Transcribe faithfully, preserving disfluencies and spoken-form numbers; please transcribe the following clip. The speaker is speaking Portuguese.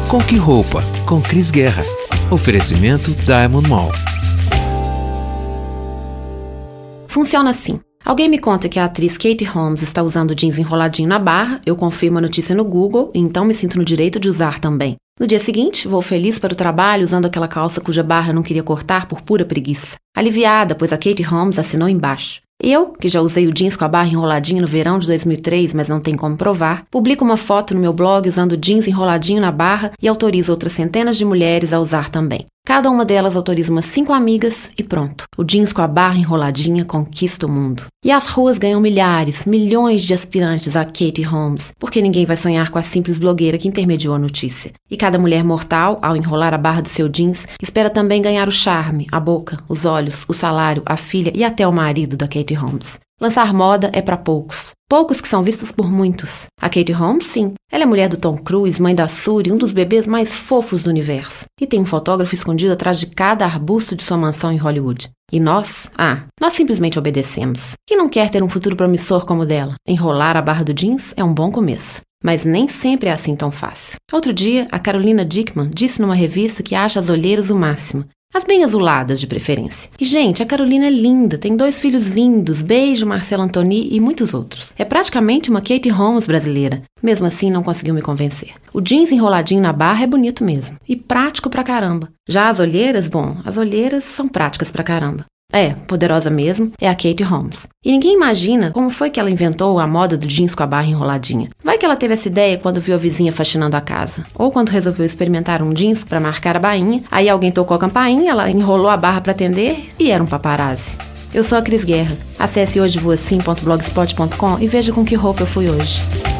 Com Que Roupa? Com Cris Guerra. Oferecimento Diamond Mall. Funciona assim. Alguém me conta que a atriz Katie Holmes está usando jeans enroladinho na barra, eu confirmo a notícia no Google e então me sinto no direito de usar também. No dia seguinte, vou feliz para o trabalho usando aquela calça cuja barra eu não queria cortar por pura preguiça. Aliviada, pois a Katie Holmes assinou embaixo. Eu, que já usei o jeans com a barra enroladinha no verão de dois mil e três, mas não tem como provar, publico uma foto no meu blog usando jeans enroladinho na barra e autorizo outras centenas de mulheres a usar também. Cada uma delas autoriza umas cinco amigas e pronto. O jeans com a barra enroladinha conquista o mundo. E as ruas ganham milhares, milhões de aspirantes a Katie Holmes, porque ninguém vai sonhar com a simples blogueira que intermediou a notícia. E cada mulher mortal, ao enrolar a barra do seu jeans, espera também ganhar o charme, a boca, os olhos, o salário, a filha e até o marido da Katie Holmes. Lançar moda é para poucos. Poucos que são vistos por muitos. A Katie Holmes, sim. Ela é mulher do Tom Cruise, mãe da Suri, um dos bebês mais fofos do universo. E tem um fotógrafo escondido atrás de cada arbusto de sua mansão em Hollywood. E nós? Ah, nós simplesmente obedecemos. Quem não quer ter um futuro promissor como o dela? Enrolar a barra do jeans é um bom começo. Mas nem sempre é assim tão fácil. Outro dia, a Carolina Dickman disse numa revista que acha as olheiras o máximo. As bem azuladas, de preferência. E, gente, a Carolina é linda, tem dois filhos lindos, beijo, Marcelo Antoni e muitos outros. É praticamente uma Katie Holmes brasileira. Mesmo assim, não conseguiu me convencer. O jeans enroladinho na barra é bonito mesmo. E prático pra caramba. Já as olheiras, bom, as olheiras são práticas pra caramba. É, poderosa mesmo, é a Katie Holmes. E ninguém imagina como foi que ela inventou a moda do jeans com a barra enroladinha. Vai que ela teve essa ideia quando viu a vizinha faxinando a casa. Ou quando resolveu experimentar um jeans pra marcar a bainha, aí alguém tocou a campainha, ela enrolou a barra pra atender e era um paparazzi. Eu sou a Cris Guerra. Acesse hoje voacim ponto blogspot ponto com e veja com que roupa eu fui hoje.